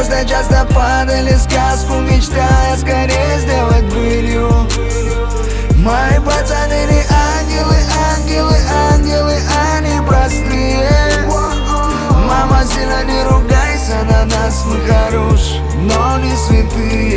звезды часто падали, сказку мечтая скорее сделать былью. Мои пацаны не ангелы, ангелы, ангелы, они простые. Мама, сильно не ругайся на нас, мы хорошие, но не святые.